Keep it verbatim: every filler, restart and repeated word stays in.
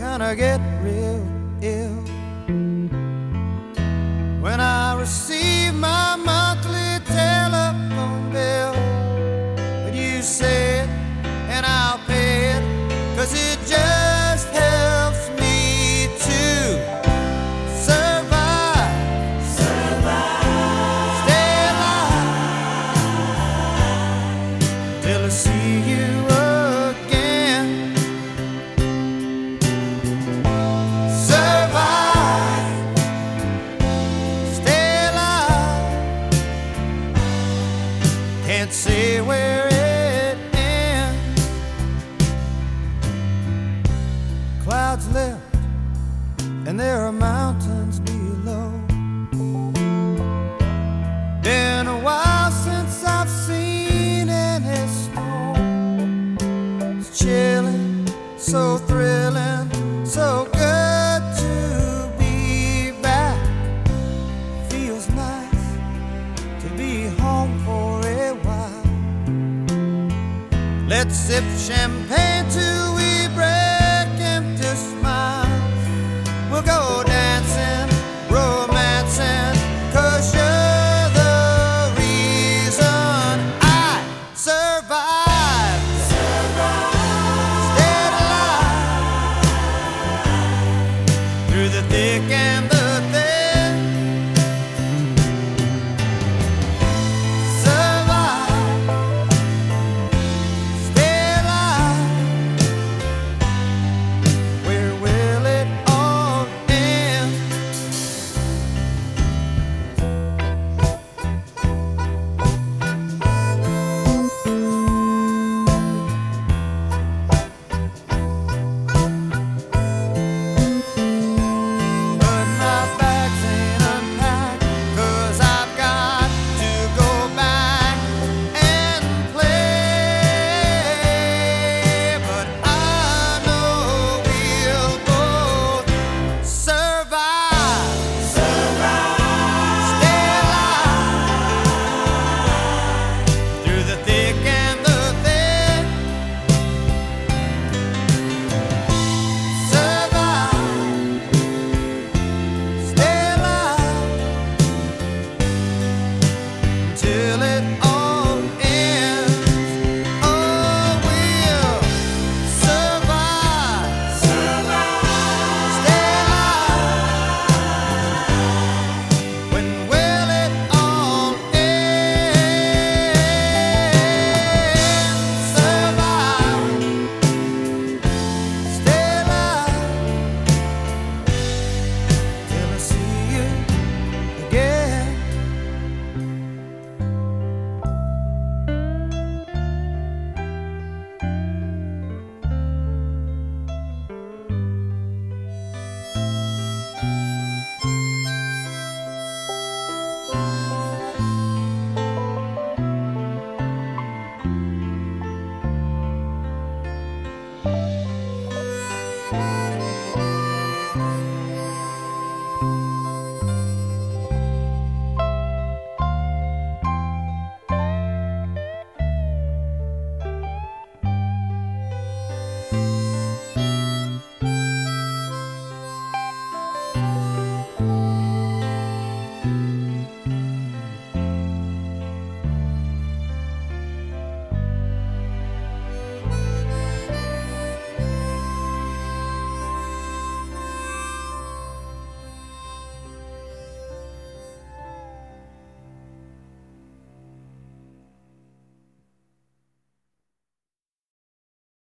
gonna get real ill when I receive my monthly telephone bill. But you say it and I'll pay it, 'cause it just helps me to survive, survive, stay alive till I see you again. Survive, stay alive, can't say where it ends. Clouds lift and there are mountains below. Been a while since I've seen any snow. It's chilling, so thrilling, so good to be back. Feels nice to be home for a while. Let's sip champagne till we break into smiles. We'll go dancing, romancing, 'cause you're the reason I survive, stayed alive through the thick and the thin. Survive, stay alive, where will it all end? But my bags ain't unpacked, 'cause I've got to go back and play. But I know we'll both survive, survive, stay alive through the thick and the thin. Survive, stay alive till